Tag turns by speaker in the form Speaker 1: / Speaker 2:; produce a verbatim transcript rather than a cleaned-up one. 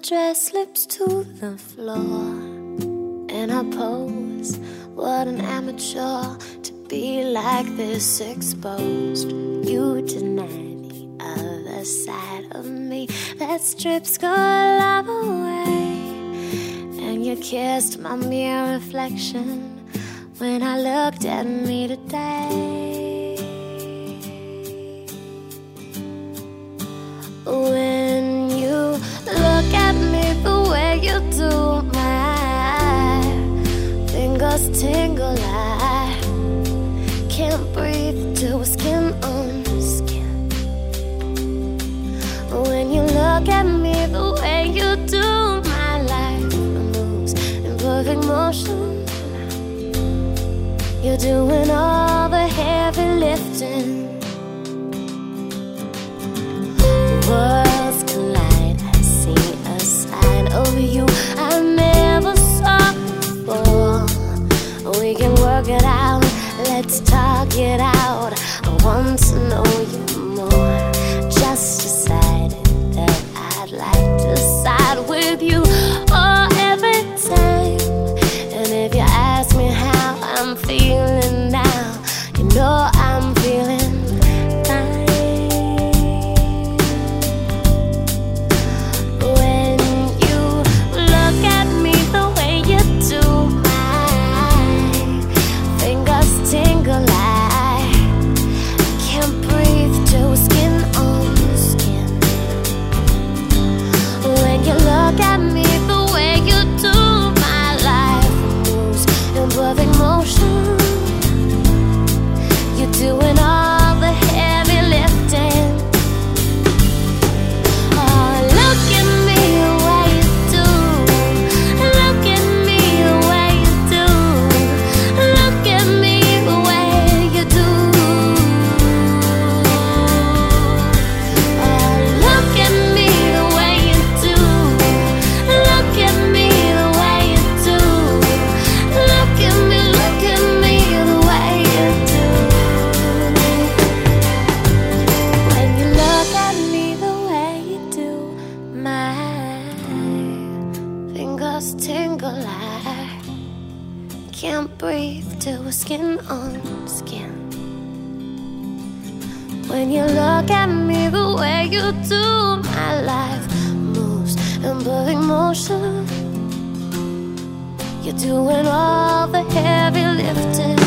Speaker 1: dress slips to the floor, and I pose. What an amateur to be like this exposed. You deny the other side of me that strips good love away. And you kissed my mere reflection when I looked at me today. When you look at me the way you do, my fingers tingle. I can't breathe till we're skin on skin. When you look at me the way you do, my life moves in perfect motion. You're doing all the heavy lifting. Worlds collide. I see a side of you I never saw before. We can work it out, let's talk it out. I want to know you more. Just decided that I'd like to side with you all every time. And if you ask me how I'm feeling now, you know I'm feeling fine. When you look at me the way you do, tingle, I can't breathe till skin on skin. When you look at me the way you do, my life moves in perfect motion. You're doing all the heavy lifting. Oh, look at me the way you do. Look at me the way you do. Look at me. Tingle, I can't breathe till we're skin on skin. When you look at me the way you do, my life moves in perfect motion. You're doing all the heavy lifting.